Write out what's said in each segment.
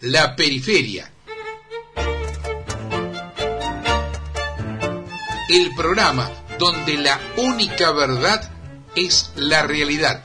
La Periferia. El programa donde la única verdad es la realidad.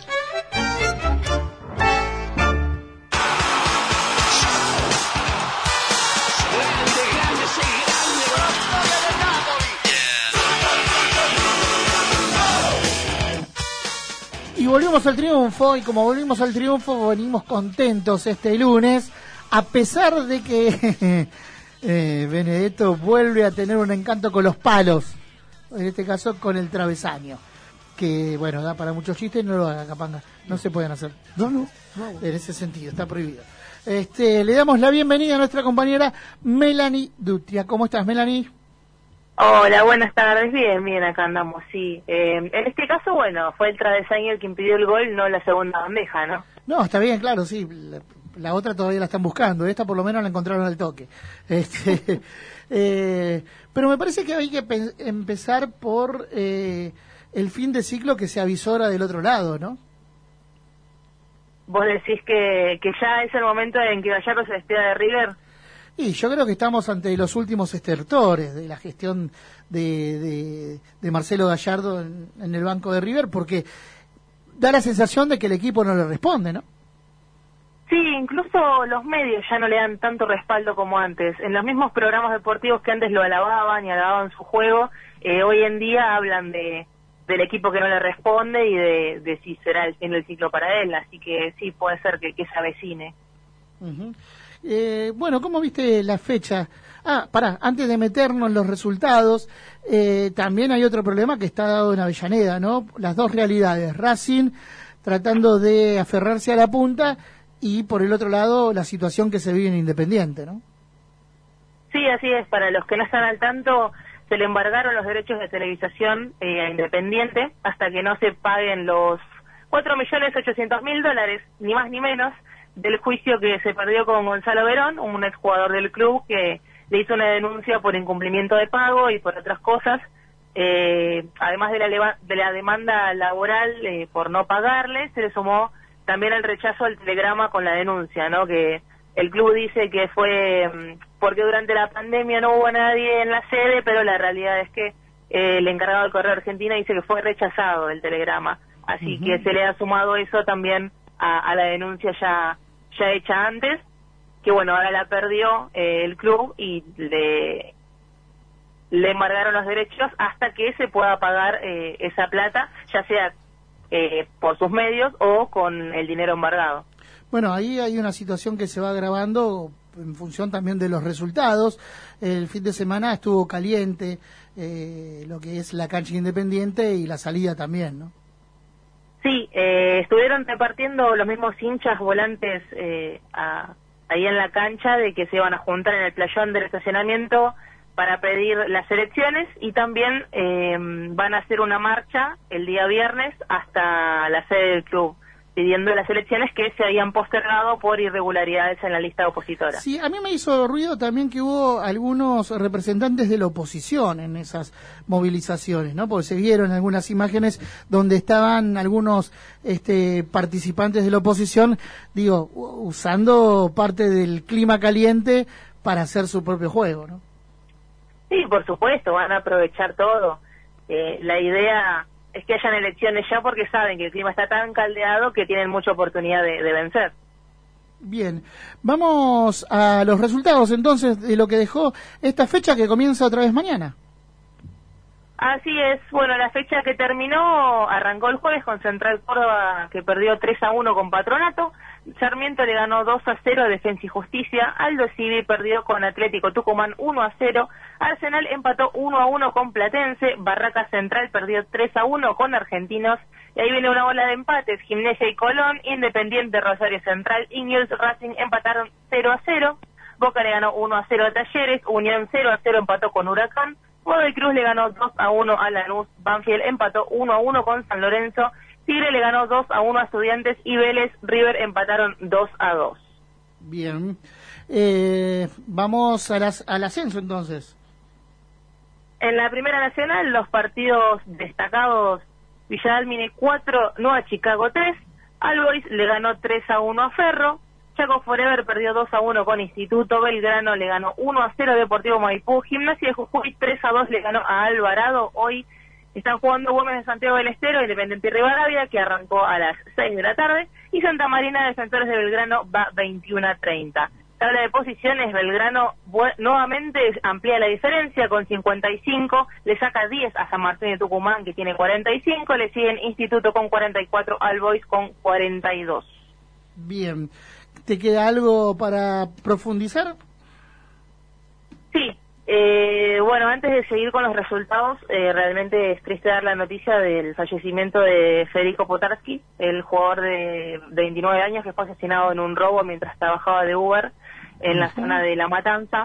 Y volvimos al triunfo, y como volvimos al triunfo, venimos contentos este lunes, a pesar de que Benedetto vuelve a tener un encanto con los palos, en este caso con el travesaño, que bueno, da para muchos chistes, no lo haga, Capanga, no se pueden hacer. No. En ese sentido, está prohibido. Le damos la bienvenida a nuestra compañera Melanie Dutria. ¿Cómo estás, Melanie? Hola, buenas tardes. Bien, acá andamos, sí. En este caso, bueno, fue el travesaño el que impidió el gol, no la segunda bandeja, ¿no? No, está bien, claro, sí. La otra todavía la están buscando, esta por lo menos la encontraron al toque. Pero me parece que hay que empezar por el fin de ciclo que se avisora del otro lado, ¿no? ¿Vos decís que ya es el momento en que Gallardo se despida de River? Y yo creo que estamos ante los últimos estertores de la gestión de Marcelo Gallardo en el banco de River, porque da la sensación de que el equipo no le responde, ¿no? Sí, incluso los medios ya no le dan tanto respaldo como antes. En los mismos programas deportivos que antes lo alababan y alababan su juego, hoy en día hablan del equipo que no le responde y de si será el fin del ciclo para él. Así que sí, puede ser que se avecine. Uh-huh. Bueno, ¿cómo viste la fecha? Antes de meternos en los resultados, también hay otro problema que está dado en Avellaneda, ¿no? Las dos realidades, Racing tratando de aferrarse a la punta y por el otro lado la situación que se vive en Independiente, ¿no? Sí, así es. Para los que no están al tanto, se le embargaron los derechos de televisación a Independiente hasta que no se paguen los $4.800.000, ni más ni menos, del juicio que se perdió con Gonzalo Verón, un exjugador del club que le hizo una denuncia por incumplimiento de pago y por otras cosas, además de la demanda laboral por no pagarle, se le sumó también el rechazo al telegrama con la denuncia, ¿no? Que el club dice que fue porque durante la pandemia no hubo nadie en la sede, pero la realidad es que el encargado del Correo Argentina dice que fue rechazado el telegrama, así que se le ha sumado eso también a la denuncia ya hecha antes, que bueno, ahora la perdió el club y le embargaron los derechos hasta que se pueda pagar esa plata, ya sea por sus medios o con el dinero embargado. Bueno, ahí hay una situación que se va agravando en función también de los resultados. El fin de semana estuvo caliente lo que es la cancha Independiente y la salida también, ¿no? Sí, estuvieron repartiendo los mismos hinchas volantes ahí en la cancha de que se iban a juntar en el playón del estacionamiento para pedir las elecciones y también van a hacer una marcha el día viernes hasta la sede del club pidiendo las elecciones que se habían postergado por irregularidades en la lista opositora. Sí, a mí me hizo ruido también que hubo algunos representantes de la oposición en esas movilizaciones, ¿no? Porque se vieron algunas imágenes donde estaban algunos participantes de la oposición, digo, usando parte del clima caliente para hacer su propio juego, ¿no? Sí, por supuesto, van a aprovechar todo. La idea es que hayan elecciones ya porque saben que el clima está tan caldeado que tienen mucha oportunidad de vencer. Bien, vamos a los resultados entonces de lo que dejó esta fecha que comienza otra vez mañana. Así es, bueno, la fecha que terminó arrancó el jueves con Central Córdoba que perdió 3-1 con Patronato, Sarmiento le ganó 2-0 a Defensa y Justicia, Aldo Civi perdió con Atlético Tucumán 1-0, Arsenal empató 1-1 con Platense, Barraca Central perdió 3-1 con Argentinos, y ahí viene una bola de empates, Gimnasia y Colón, Independiente, Rosario Central y Newell's Racing empataron 0-0, Boca le ganó 1-0 a Talleres, Unión 0-0 empató con Huracán, Godoy Cruz le ganó 2-1 a Lanús, Banfield empató 1-1 con San Lorenzo, Tigre le ganó 2-1 a Estudiantes y Vélez, River empataron 2-2. Bien, vamos al ascenso entonces. En la Primera Nacional, los partidos destacados, Villa Dálmine 4, Nueva Chicago 3, All Boys le ganó 3-1 a Ferro, Chaco Forever perdió 2-1 con Instituto, Belgrano le ganó 1-0 Deportivo Maipú, Gimnasia de Jujuy 3-2 le ganó a Alvarado. Hoy están jugando Güemes de Santiago del Estero, Independiente y Rivadavia, que arrancó a las 6 de la tarde, y Santa Marina, Defensores de Belgrano, va 21-30. Tabla de posiciones, Belgrano nuevamente amplía la diferencia con 55, le saca 10 a San Martín de Tucumán, que tiene 45, le siguen Instituto con 44, All Boys con 42. Bien, ¿te queda algo para profundizar? Sí, bueno, antes de seguir con los resultados, realmente es triste dar la noticia del fallecimiento de Federico Potarski, el jugador de 29 años que fue asesinado en un robo mientras trabajaba de Uber en la zona de La Matanza.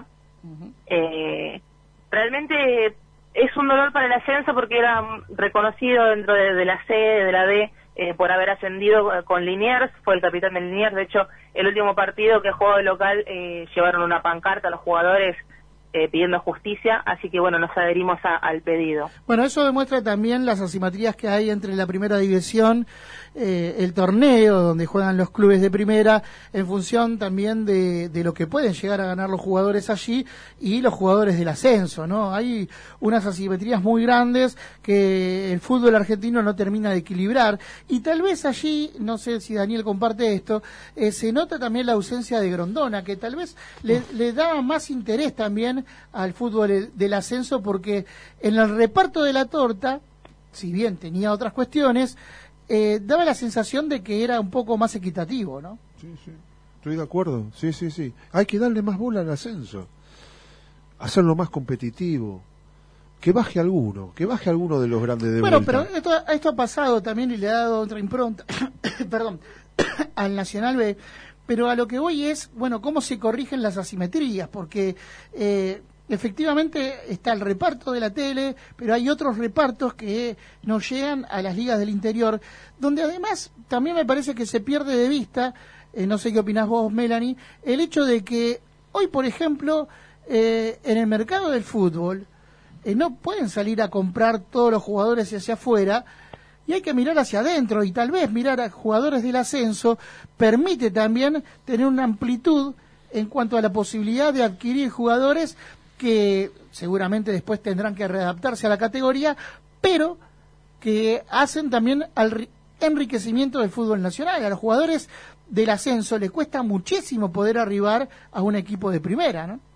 Realmente es un dolor para el ascenso porque era reconocido dentro de la C, de la D, por haber ascendido con Liniers, fue el capitán de Liniers. De hecho, el último partido que jugó de local llevaron una pancarta a los jugadores pidiendo justicia, así que bueno, nos adherimos al pedido. Bueno, eso demuestra también las asimetrías que hay entre la primera división, el torneo donde juegan los clubes de primera, en función también de lo que pueden llegar a ganar los jugadores allí y los jugadores del ascenso, ¿no? Hay unas asimetrías muy grandes que el fútbol argentino no termina de equilibrar, y tal vez allí, no sé si Daniel comparte esto, se nota también la ausencia de Grondona, que tal vez le daba más interés también al fútbol del ascenso, porque en el reparto de la torta, si bien tenía otras cuestiones, daba la sensación de que era un poco más equitativo, ¿no? Sí, estoy de acuerdo, sí. Hay que darle más bola al ascenso, hacerlo más competitivo, que baje alguno de los grandes de bueno, vuelta. pero esto ha pasado también y le ha dado otra impronta, perdón, al Nacional B. Pero a lo que voy es, bueno, cómo se corrigen las asimetrías, porque efectivamente está el reparto de la tele, pero hay otros repartos que no llegan a las ligas del interior, donde además también me parece que se pierde de vista, no sé qué opinás vos, Melanie, el hecho de que hoy, por ejemplo, en el mercado del fútbol, no pueden salir a comprar todos los jugadores hacia afuera, y hay que mirar hacia adentro, y tal vez mirar a jugadores del ascenso permite también tener una amplitud en cuanto a la posibilidad de adquirir jugadores que seguramente después tendrán que readaptarse a la categoría, pero que hacen también al enriquecimiento del fútbol nacional. A los jugadores del ascenso les cuesta muchísimo poder arribar a un equipo de primera, ¿no?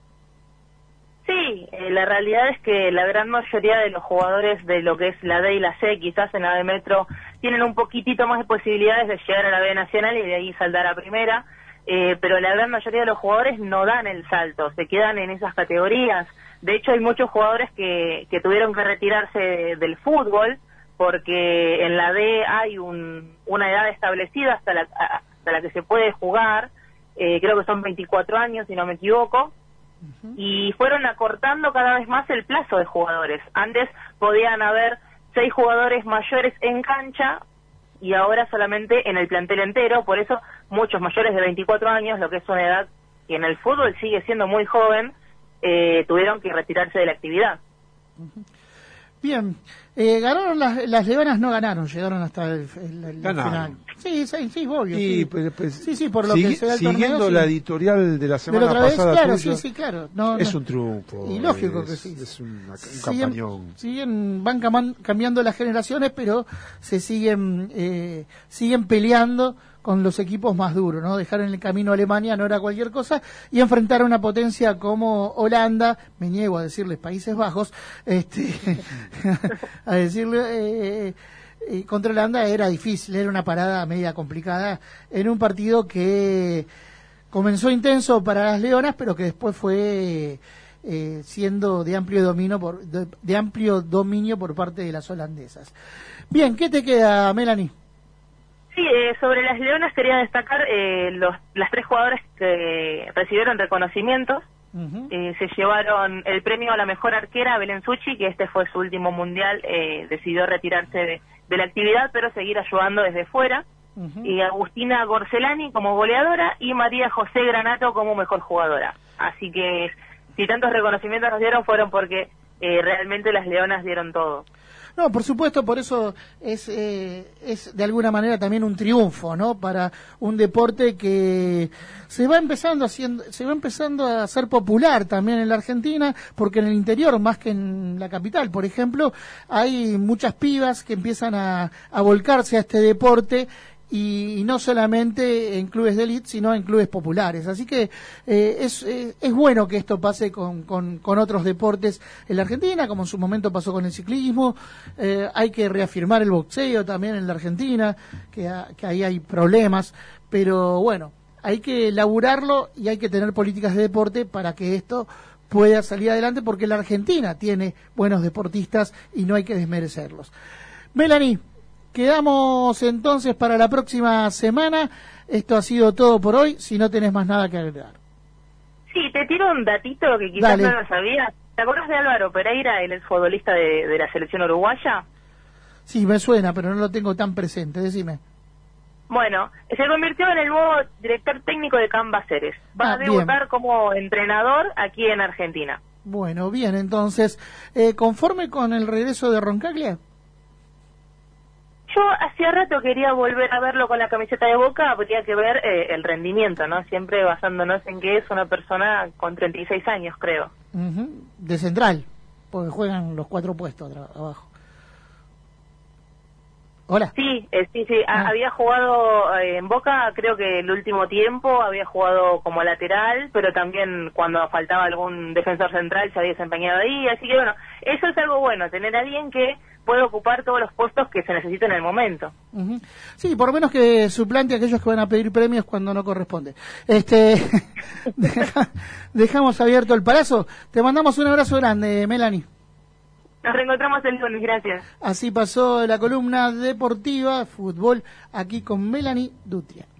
Sí, la realidad es que la gran mayoría de los jugadores de lo que es la D y la C, quizás en la B Metro, tienen un poquitito más de posibilidades de llegar a la B Nacional y de ahí saltar a primera, pero la gran mayoría de los jugadores no dan el salto, se quedan en esas categorías. De hecho, hay muchos jugadores que tuvieron que retirarse del fútbol porque en la D hay una edad establecida hasta la que se puede jugar, creo que son 24 años, si no me equivoco. Y fueron acortando cada vez más el plazo de jugadores. Antes podían haber 6 jugadores mayores en cancha y ahora solamente en el plantel entero. Por eso muchos mayores de 24 años, lo que es una edad que en el fútbol sigue siendo muy joven, tuvieron que retirarse de la actividad. Bien, ganaron las Leonas, no ganaron, llegaron hasta el final. Sí, obvio. Y, sí. Sí, por lo que se da el siguiendo torneo, la sí. editorial de la semana otra vez, pasada, claro, tuya, sí, claro. Es un triunfo. Y lógico que sí. Es un campañón. Van cambiando las generaciones, pero se siguen peleando con los equipos más duros, ¿no? Dejar en el camino a Alemania no era cualquier cosa, y enfrentar a una potencia como Holanda, me niego a decirles Países Bajos, a decirle, contra Holanda era difícil, era una parada media complicada en un partido que comenzó intenso para las Leonas, pero que después fue siendo de amplio dominio por parte de las holandesas. Bien, ¿qué te queda, Melanie? Sí, sobre las Leonas quería destacar las 3 jugadoras que recibieron reconocimientos. Se llevaron el premio a la mejor arquera, Belén Suchi, que este fue su último mundial, decidió retirarse de la actividad, pero seguir ayudando desde fuera. Y Agustina Gorcelani como goleadora y María José Granato como mejor jugadora. Así que si tantos reconocimientos nos dieron fueron porque realmente las Leonas dieron todo. No, por supuesto, por eso es de alguna manera también un triunfo, ¿no? Para un deporte que se va empezando a hacer popular también en la Argentina, porque en el interior, más que en la capital, por ejemplo, hay muchas pibas que empiezan a volcarse a este deporte. Y no solamente en clubes de élite, sino en clubes populares. Así que es bueno que esto pase con otros deportes en la Argentina, como en su momento pasó con el ciclismo. Hay que reafirmar el boxeo también en la Argentina, que ahí hay problemas. Pero bueno, hay que laburarlo y hay que tener políticas de deporte para que esto pueda salir adelante, porque la Argentina tiene buenos deportistas y no hay que desmerecerlos. Melanie, quedamos entonces para la próxima semana. Esto ha sido todo por hoy, si no tenés más nada que agregar. Sí, te tiro un datito que quizás no lo sabías. ¿Te acordás de Álvaro Pereira, el exfutbolista de la selección uruguaya? Sí, me suena, pero no lo tengo tan presente, decime. Bueno, se convirtió en el nuevo director técnico de Cambaceres. Va a debutar como entrenador aquí en Argentina. Bueno, bien, entonces, ¿conforme con el regreso de Roncaglia? Yo hacía rato quería volver a verlo con la camiseta de Boca. Habría que ver el rendimiento, ¿no? Siempre basándonos en que es una persona con 36 años, creo. De central, porque juegan los 4 puestos abajo. Hola. Sí. Había jugado en Boca, creo que el último tiempo había jugado como lateral, pero también cuando faltaba algún defensor central se había desempeñado ahí. Así que bueno, eso es algo bueno, tener a alguien que puede ocupar todos los puestos que se necesitan en el momento. Sí, por lo menos que suplante a aquellos que van a pedir premios cuando no corresponde. Dejamos abierto el palazo. Te mandamos un abrazo grande, Melanie. Nos reencontramos el lunes, gracias. Así pasó la columna deportiva, fútbol, aquí con Melanie Dutria.